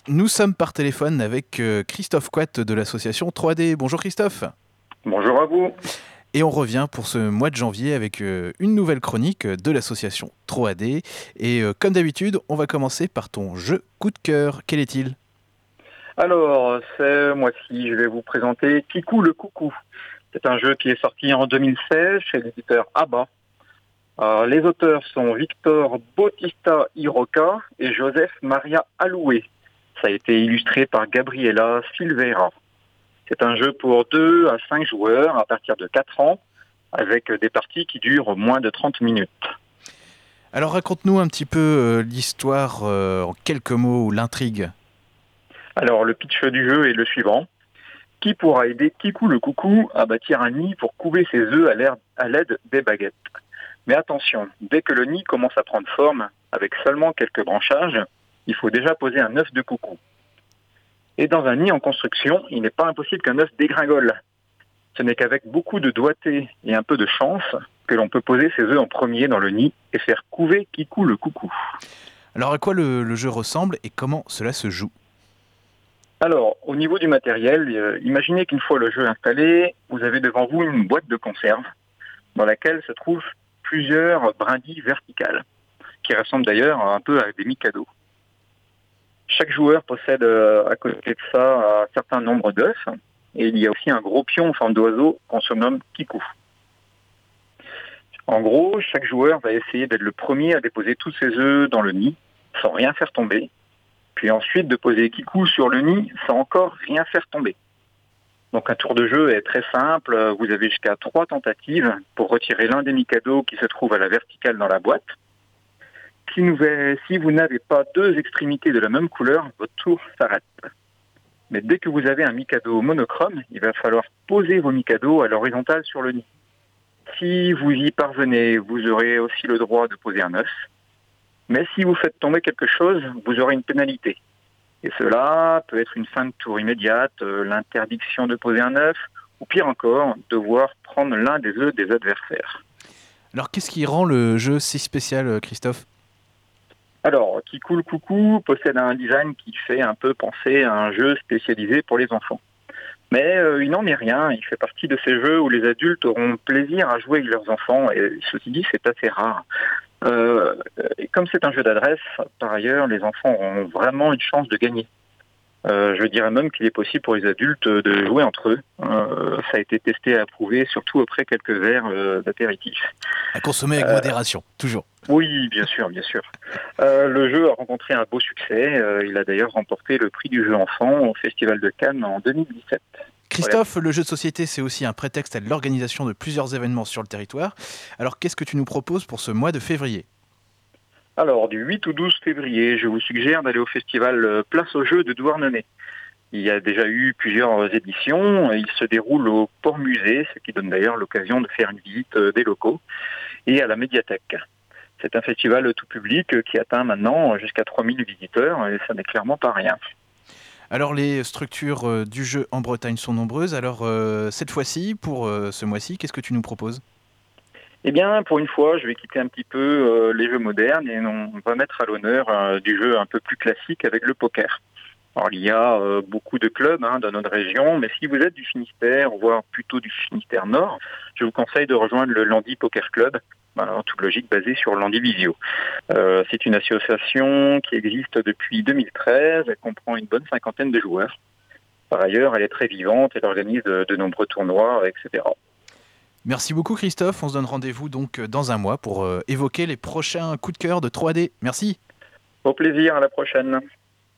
Nous sommes par téléphone avec Christophe Quat de l'association 3D. Bonjour Christophe. Bonjour à vous. Et on revient pour ce mois de janvier avec une nouvelle chronique de l'association 3D. Et comme d'habitude, on va commencer par ton jeu coup de cœur. Quel est-il ? Alors, ce mois-ci, je vais vous présenter Kikou le Coucou. C'est un jeu qui est sorti en 2016 chez l'éditeur ABBA. Les auteurs sont Victor Bautista Iroca et Joseph Maria Aloué. Ça a été illustré par Gabriela Silveira. C'est un jeu pour 2 à 5 joueurs à partir de 4 ans, avec des parties qui durent moins de 30 minutes. Alors raconte-nous un petit peu l'histoire en quelques mots ou l'intrigue. Alors, le pitch du jeu est le suivant. Qui pourra aider Kikou le Coucou à bâtir un nid pour couver ses œufs à l'aide des baguettes? Mais attention, dès que le nid commence à prendre forme, avec seulement quelques branchages, il faut déjà poser un œuf de coucou. Et dans un nid en construction, il n'est pas impossible qu'un œuf dégringole. Ce n'est qu'avec beaucoup de doigté et un peu de chance que l'on peut poser ses œufs en premier dans le nid et faire couver Kikou le Coucou. Alors à quoi le jeu ressemble et comment cela se joue ? Alors, au niveau du matériel, imaginez qu'une fois le jeu installé, vous avez devant vous une boîte de conserve dans laquelle se trouvent plusieurs brindilles verticales, qui ressemblent d'ailleurs un peu à des micados. Chaque joueur possède à côté de ça un certain nombre d'œufs, et il y a aussi un gros pion en forme d'oiseau qu'on surnomme Kikou. En gros, chaque joueur va essayer d'être le premier à déposer tous ses œufs dans le nid, sans rien faire tomber, puis ensuite de poser Kikou sur le nid sans encore rien faire tomber. Donc un tour de jeu est très simple, vous avez jusqu'à 3 tentatives pour retirer l'un des micados qui se trouve à la verticale dans la boîte. Si vous n'avez pas 2 extrémités de la même couleur, votre tour s'arrête. Mais dès que vous avez un mikado monochrome, il va falloir poser vos micados à l'horizontale sur le nid. Si vous y parvenez, vous aurez aussi le droit de poser un œuf. Mais si vous faites tomber quelque chose, vous aurez une pénalité. Et cela peut être une fin de tour immédiate, l'interdiction de poser un œuf, ou pire encore, devoir prendre l'un des œufs des adversaires. Alors qu'est-ce qui rend le jeu si spécial, Christophe ? Alors, Kikou le Coucou possède un design qui fait un peu penser à un jeu spécialisé pour les enfants. Mais il n'en est rien, il fait partie de ces jeux où les adultes auront plaisir à jouer avec leurs enfants, et ceci dit, c'est assez rare. Et comme c'est un jeu d'adresse, par ailleurs, les enfants auront vraiment une chance de gagner. Je dirais même qu'il est possible pour les adultes de jouer entre eux. Ça a été testé et approuvé, surtout après quelques verres d'apéritif. À consommer avec modération, toujours. Oui, bien sûr, bien sûr. Le jeu a rencontré un beau succès. Il a d'ailleurs remporté le prix du jeu enfant au Festival de Cannes en 2017. Christophe, le jeu de société, c'est aussi un prétexte à l'organisation de plusieurs événements sur le territoire. Alors qu'est-ce que tu nous proposes pour ce mois de février ? Alors, du 8 au 12 février, je vous suggère d'aller au festival Place aux Jeux de Douarnenez. Il y a déjà eu plusieurs éditions. Il se déroule au Port Musée, ce qui donne d'ailleurs l'occasion de faire une visite des locaux, et à la médiathèque. C'est un festival tout public qui atteint maintenant jusqu'à 3000 visiteurs, et ça n'est clairement pas rien. Alors les structures du jeu en Bretagne sont nombreuses. Alors cette fois-ci, pour ce mois-ci, qu'est-ce que tu nous proposes ? Eh bien, pour une fois, je vais quitter un petit peu les jeux modernes et on va mettre à l'honneur du jeu un peu plus classique avec le poker. Alors, il y a beaucoup de clubs dans notre région, mais si vous êtes du Finistère, voire plutôt du Finistère Nord, je vous conseille de rejoindre le Landy Poker Club, en toute logique basé sur Landy-Visio. C'est une association qui existe depuis 2013, elle comprend une bonne cinquantaine de joueurs. Par ailleurs, elle est très vivante, elle organise de nombreux tournois, etc. Merci beaucoup Christophe, on se donne rendez-vous donc dans un mois pour évoquer les prochains coups de cœur de 3D. Merci. Au plaisir, à la prochaine.